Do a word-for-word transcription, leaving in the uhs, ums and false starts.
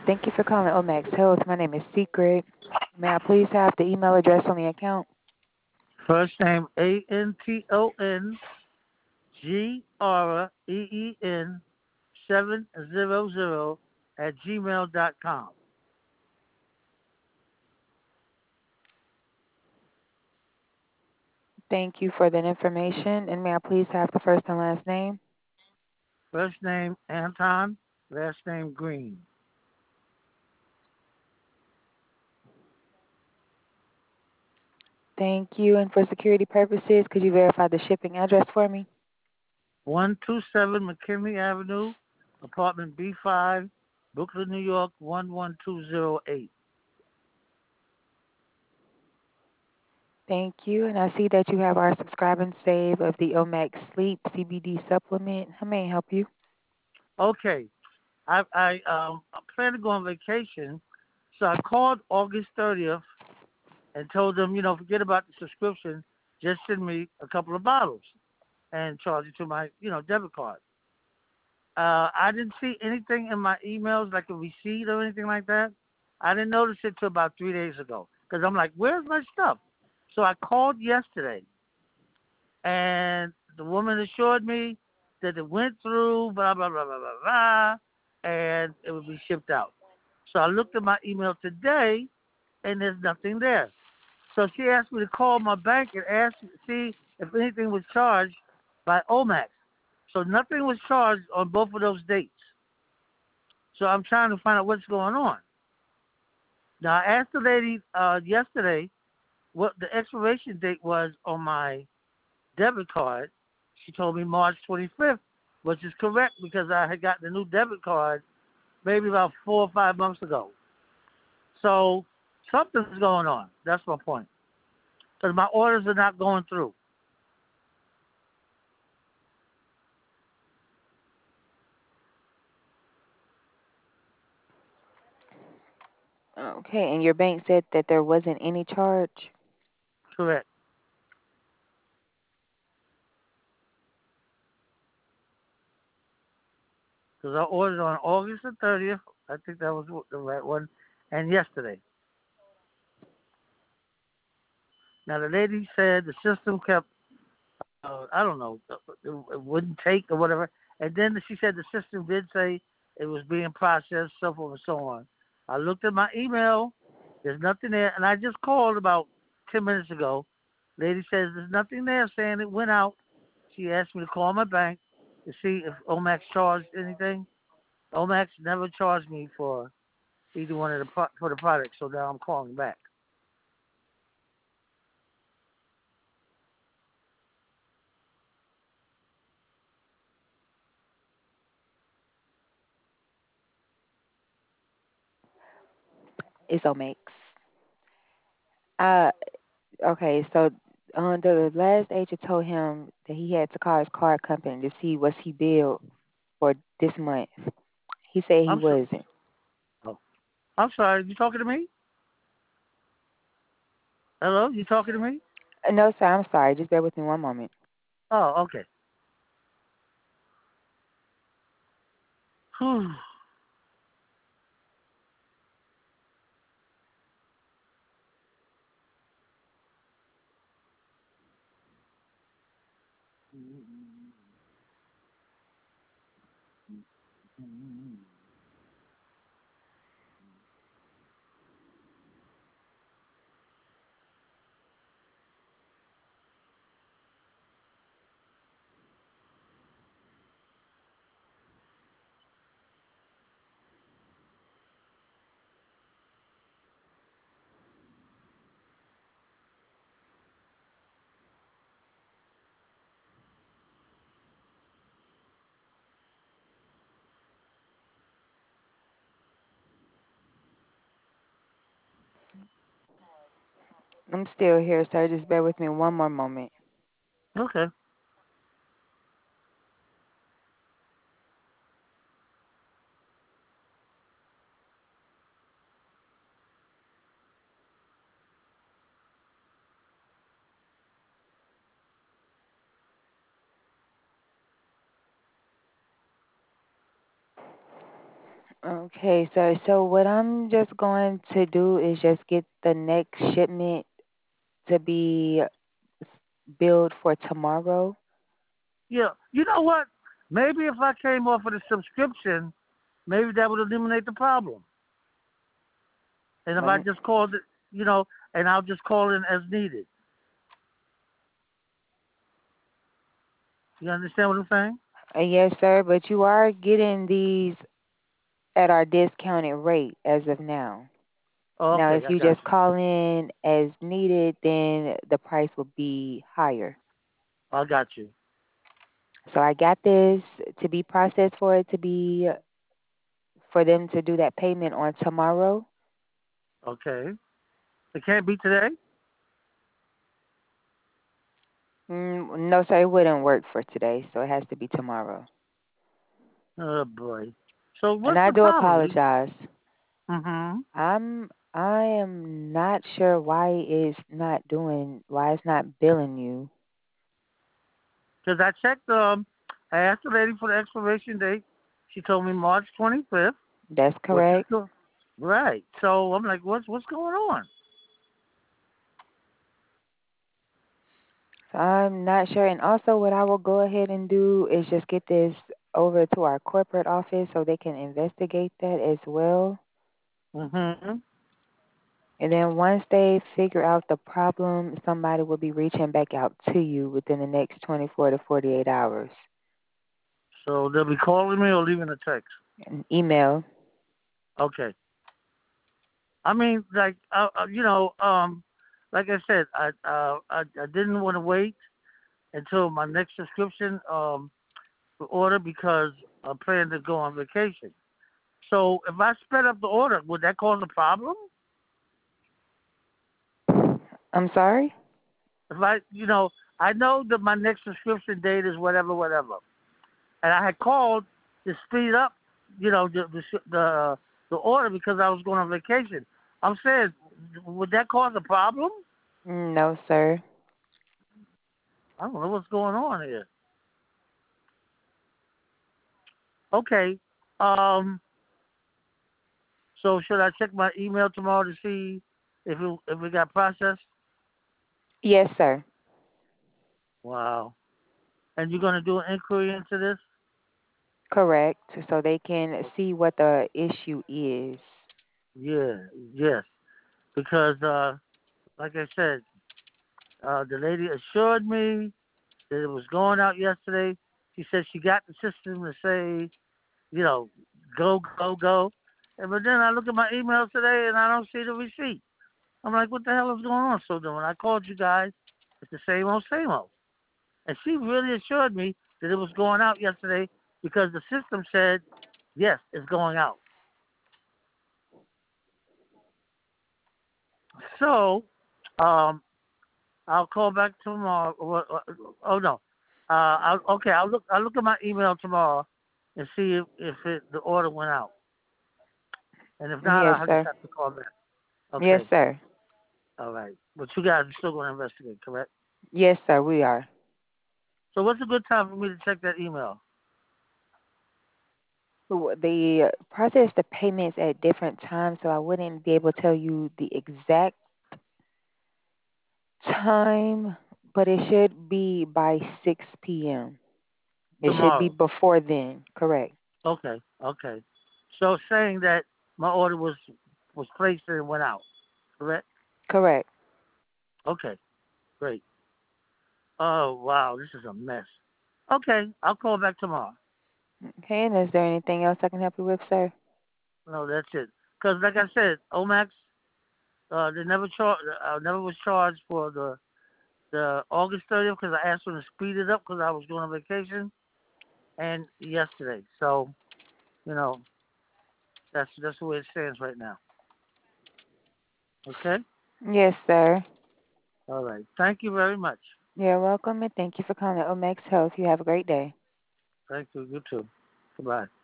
Thank you for calling Omax Health. My name is Secret. May I please have the email address on the account? First name A N T O N G R E E N seven zero zero at gmail dot com. Thank you for that information. And may I please have the first and last name? First name Anton, last name Green. Thank you. And for security purposes, could you verify the shipping address for me? one two seven McKinley Avenue, apartment B five, Brooklyn, New York one one two zero eight. Thank you. And I see that you have our subscribe and save of the Omax Sleep C B D supplement. How may I help you? Okay, I I um I plan to go on vacation, so I called August thirtieth and told them, you know, forget about the subscription, just send me a couple of bottles and charge it to my, you know, debit card. Uh, I didn't see anything in my emails like a receipt or anything like that. I didn't notice it till about three days ago because I'm like, where's my stuff? So I called yesterday, and the woman assured me that it went through, blah blah blah blah blah blah, and it would be shipped out. So I looked at my email today, and there's nothing there. So she asked me to call my bank and ask see if anything was charged by Omax. So nothing was charged on both of those dates. So I'm trying to find out what's going on. Now I asked the lady uh, yesterday what the expiration date was on my debit card. She told me March twenty-fifth, which is correct because I had gotten a new debit card maybe about four or five months ago. So something's going on. That's my point. Because my orders are not going through. Okay. And your bank said that there wasn't any charge? Correct. Because I ordered on August the thirtieth. I think that was the right one. And yesterday. Now the lady said the system kept, uh, I don't know, it, it wouldn't take or whatever. And then she said the system did say it was being processed, so forth and so on. I looked at my email. There's nothing there. And I just called about ten minutes ago. Lady says there's nothing there saying it went out. She asked me to call my bank to see if Omax charged anything. Omax never charged me for either one of the pro- for the products, so now I'm calling back. It's Omax. Uh, okay. So on the last agent told him that he had to call his car company to see was he billed for this month. He said he I'm so, wasn't. oh, I'm sorry. You talking to me? Hello, you talking to me? Uh, No, sir. I'm sorry. Just bear with me one moment. Oh, okay. Whew. I'm still here, sir. Just bear with me one more moment. Okay. Okay, sir. So what I'm just going to do is just get the next shipment to be s- billed for tomorrow. Yeah, you know what? Maybe if I came off of the subscription, maybe that would eliminate the problem. And if Let I me, just called it, you know, and I'll just call in as needed. You understand what I'm saying? uh, yes, sir, but you are getting these at our discounted rate as of now. Oh, Now, okay, if I you got just you. call in as needed, then the price will be higher. I got you. So I got this to be processed for it to be for them to do that payment on tomorrow. Okay. It can't be today? Mm, no, sir, it wouldn't work for today, so it has to be tomorrow. Oh, boy. So And what's I the do problem? apologize. Mm-hmm. I'm I am not sure why it's not doing why it's not billing you. Because I checked, um, I asked the lady for the expiration date. She told me March twenty-fifth, That's which is correct. good. Right. So I'm like, what's what's going on? So I'm not sure. And also what I will go ahead and do is just get this over to our corporate office so they can investigate that as well. Mm-hmm. And then once they figure out the problem, somebody will be reaching back out to you within the next twenty-four to forty-eight hours. So they'll be calling me or leaving a text. An email. Okay. I mean, like, uh, uh, you know, um, like I said, I, uh, I I didn't want to wait until my next subscription um order because I'm planning to go on vacation. So if I sped up the order, would that cause a problem? I'm sorry? If I, you know, I know that my next subscription date is whatever, whatever, and I had called to speed up, you know, the the the, the order because I was going on vacation. I'm saying, would that cause a problem? No, sir. I don't know what's going on here. Okay. Um. So should I check my email tomorrow to see if it if it got processed? Yes, sir. Wow. And you're gonna do an inquiry into this? Correct. So they can see what the issue is. Yeah. Yes. Because uh, like I said, uh, the lady assured me that it was going out yesterday. She said she got the system to say, you know, go, go, go. And but then I look at my emails today and I don't see the receipt. I'm like, what the hell is going on? So then when I called you guys, it's the same old, same old. And she really assured me that it was going out yesterday because the system said, yes, it's going out. So, um, I'll call back tomorrow. Oh no, uh, I'll, okay, I'll look. I'll look at my email tomorrow and see if, if it, the order went out. And if not, Yes, I'll just sir. have to call back. Yes, Okay, sir. all right. But you guys are still going to investigate, correct? Yes, sir, we are. So what's a good time for me to check that email? So they process the payments at different times, so I wouldn't be able to tell you the exact time, but it should be by six p m. It should be Tomorrow. before then, correct? Okay, okay. So saying that my order was was placed and it went out, correct? Correct. Okay, great. Oh wow, this is a mess. Okay, I'll call back tomorrow. Okay, and is there anything else I can help you with, sir? No, that's it. Because like I said, Omax, uh, they never char- I never was charged for the the August thirtieth because I asked them to speed it up because I was going on vacation and yesterday. So you know that's that's the way it stands right now. Okay. Yes, sir. All right. Thank you very much. You're welcome, and thank you for calling Omex Health. You have a great day. Thank you. You too. Goodbye.